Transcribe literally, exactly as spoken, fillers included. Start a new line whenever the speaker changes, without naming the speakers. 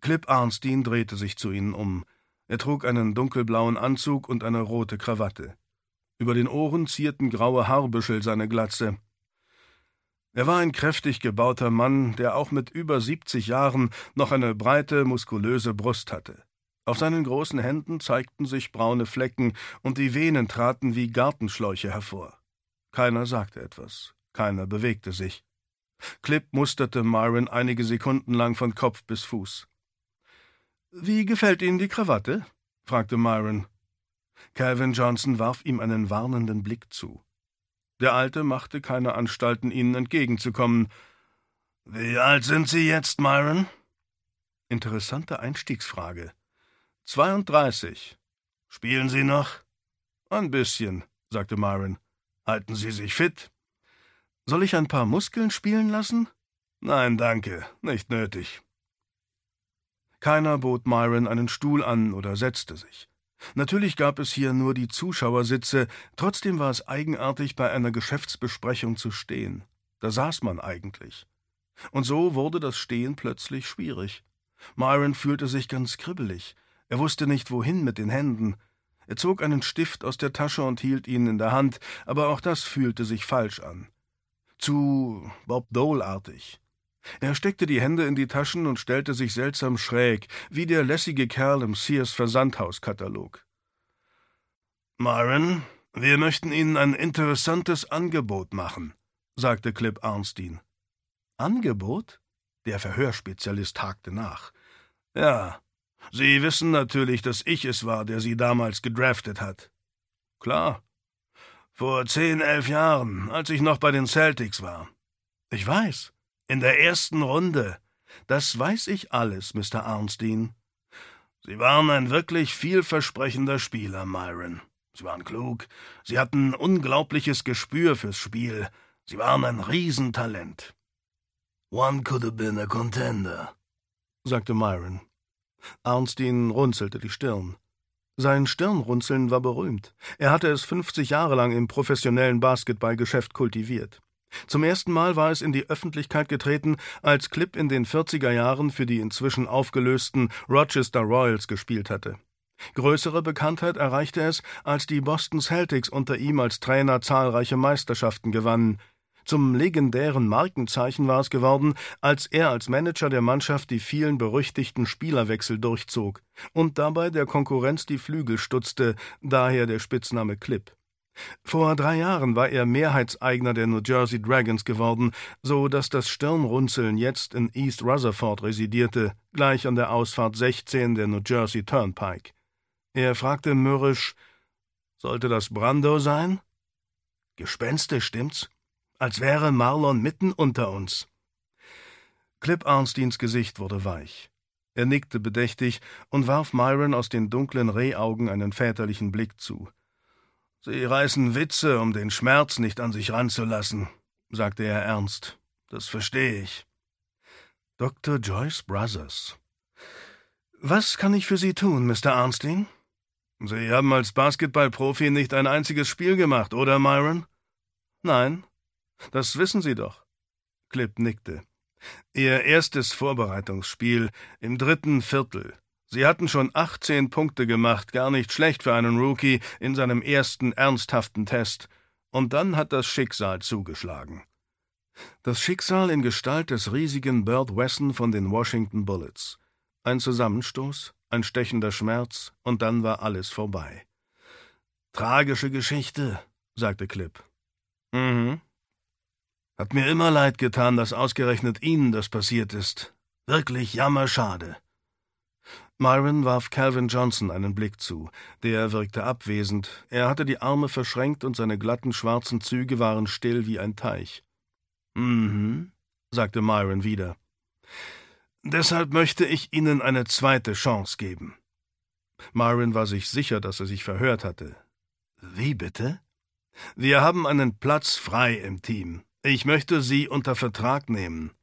Clip Arnstein drehte sich zu ihnen um. Er trug einen dunkelblauen Anzug und eine rote Krawatte. Über den Ohren zierten graue Haarbüschel seine Glatze. Er war ein kräftig gebauter Mann, der auch mit über siebzig Jahren noch eine breite, muskulöse Brust hatte. Auf seinen großen Händen zeigten sich braune Flecken, und die Venen traten wie Gartenschläuche hervor. Keiner sagte etwas, keiner bewegte sich. Clip musterte Myron einige Sekunden lang von Kopf bis Fuß. »Wie gefällt Ihnen die Krawatte?« fragte Myron. Calvin Johnson warf ihm einen warnenden Blick zu. Der Alte machte keine Anstalten, ihnen entgegenzukommen. »Wie alt sind Sie jetzt, Myron?« Interessante Einstiegsfrage. »zweiunddreißig. Spielen Sie noch?« »Ein bisschen«, sagte Myron. »Halten Sie sich fit?« »Soll ich ein paar Muskeln spielen lassen?« »Nein, danke, nicht nötig.« Keiner bot Myron einen Stuhl an oder setzte sich. Natürlich gab es hier nur die Zuschauersitze, trotzdem war es eigenartig, bei einer Geschäftsbesprechung zu stehen. Da saß man eigentlich. Und so wurde das Stehen plötzlich schwierig. Myron fühlte sich ganz kribbelig. Er wusste nicht, wohin mit den Händen. Er zog einen Stift aus der Tasche und hielt ihn in der Hand, aber auch das fühlte sich falsch an. Zu Bob Dole-artig. Er steckte die Hände in die Taschen und stellte sich seltsam schräg, wie der lässige Kerl im Sears-Versandhauskatalog. »Myron, wir möchten Ihnen ein interessantes Angebot machen«, sagte Clip Arnstein. »Angebot?« Der Verhörspezialist hakte nach. »Ja, Sie wissen natürlich, dass ich es war, der Sie damals gedraftet hat.« »Klar. Vor zehn, elf Jahren, als ich noch bei den Celtics war.« »Ich weiß. In der ersten Runde. Das weiß ich alles, Mister Arnstein.« »Sie waren ein wirklich vielversprechender Spieler, Myron. Sie waren klug, Sie hatten unglaubliches Gespür fürs Spiel, Sie waren ein Riesentalent.« »One could have been a contender«, sagte Myron. Arnstein runzelte die Stirn. Sein Stirnrunzeln war berühmt. Er hatte es fünfzig Jahre lang im professionellen Basketballgeschäft kultiviert. Zum ersten Mal war es in die Öffentlichkeit getreten, als Clip in den vierziger Jahren für die inzwischen aufgelösten Rochester Royals gespielt hatte. Größere Bekanntheit erreichte es, als die Boston Celtics unter ihm als Trainer zahlreiche Meisterschaften gewannen. Zum legendären Markenzeichen war es geworden, als er als Manager der Mannschaft die vielen berüchtigten Spielerwechsel durchzog und dabei der Konkurrenz die Flügel stutzte, daher der Spitzname Clip. Vor drei Jahren war er Mehrheitseigner der New Jersey Dragons geworden, so dass das Stirnrunzeln jetzt in East Rutherford residierte, gleich an der Ausfahrt sechzehn der New Jersey Turnpike. Er fragte mürrisch, »Sollte das Brando sein?« »Gespenstisch, stimmt's? Als wäre Marlon mitten unter uns.« Clip Arnsteins Gesicht wurde weich. Er nickte bedächtig und warf Myron aus den dunklen Rehaugen einen väterlichen Blick zu. »Sie reißen Witze, um den Schmerz nicht an sich ranzulassen«, sagte er ernst. »Das verstehe ich.« »Doktor Joyce Brothers. Was kann ich für Sie tun, Mister Arnstein?« »Sie haben als Basketballprofi nicht ein einziges Spiel gemacht, oder, Myron?« »Nein, das wissen Sie doch.« Clip nickte. »Ihr erstes Vorbereitungsspiel im dritten Viertel. Sie hatten schon achtzehn Punkte gemacht, gar nicht schlecht für einen Rookie in seinem ersten ernsthaften Test. Und dann hat das Schicksal zugeschlagen.« Das Schicksal in Gestalt des riesigen Burt Wesson von den Washington Bullets. Ein Zusammenstoß, ein stechender Schmerz, und dann war alles vorbei. »Tragische Geschichte«, sagte Clip. »Mhm. Hat mir immer leid getan, dass ausgerechnet Ihnen das passiert ist. Wirklich jammerschade.« Myron warf Calvin Johnson einen Blick zu. Der wirkte abwesend. Er hatte die Arme verschränkt und seine glatten schwarzen Züge waren still wie ein Teich. »Mhm«, sagte Myron wieder. »Deshalb möchte ich Ihnen eine zweite Chance geben.« Myron war sich sicher, dass er sich verhört hatte. »Wie bitte?« »Wir haben einen Platz frei im Team. Ich möchte Sie unter Vertrag nehmen.«